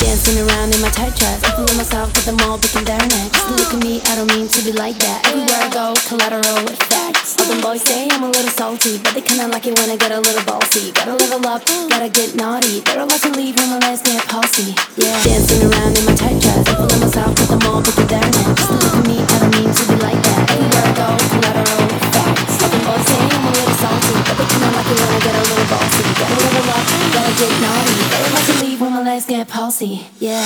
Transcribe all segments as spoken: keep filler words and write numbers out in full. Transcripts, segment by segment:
Dancing around in my tight dress, I feel myself with them all picking their necks. Just look at me, I don't mean to be like that. Everywhere I go, collateral effects. All them boys say I'm a little salty, but they kinda like it when I get a little ballsy. Gotta level up, gotta get naughty. They're allowed to leave when my legs get palsy. Yeah, dancing around in my tight dress, I feel myself with them all picking their necks. Just look at me, I don't mean to be like that. Everywhere I go, collateral effects. All them boys say I'm a little salty, but they kinda like it when I get a little ballsy. Gotta level up, gotta get naughty. They're allowed to leave when my legs get palsy. Yeah.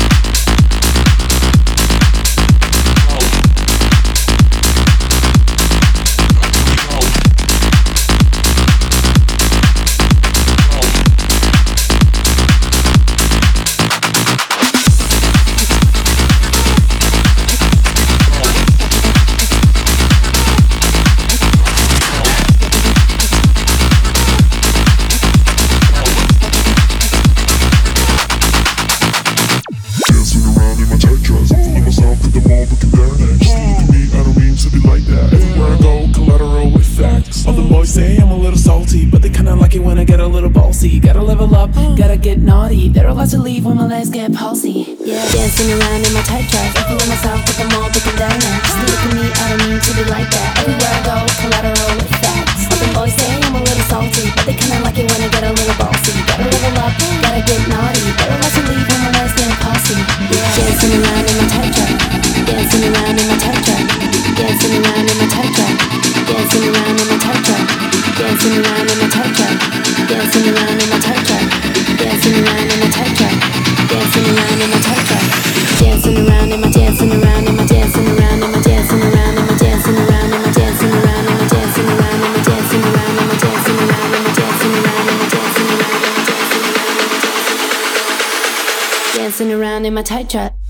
Say I'm a little salty, but they kinda like it when I get a little ballsy. Gotta level up, gotta get naughty. They're allowed to leave when my legs get palsy. Yeah, dancing around in my tight dress, I feel myself with them all picking their necks. Just look at me, I don't mean to be like that. Everywhere I go, collateral effects. All them boys say I'm a little salty, but they kinda like it when I get a little ballsy. Gotta level up, gotta get naughty. They're allowed to leave when my legs get palsy. Yeah, dancing around in my tight dress, dancing around in my tight dress, dancing around in my tight dress, dancing around in my tight dress. Dancing around in my tight dress, dancing around in my tight dress, dancing around in my tight dress, dancing around in my tight dress, dancing around in my dancing around in my dancing around in my dancing around in my dancing around in my dancing around in my dancing around in my dancing around in my dancing around in my dancing around in my dancing around in my dancing around in my dancing around in my tight dress.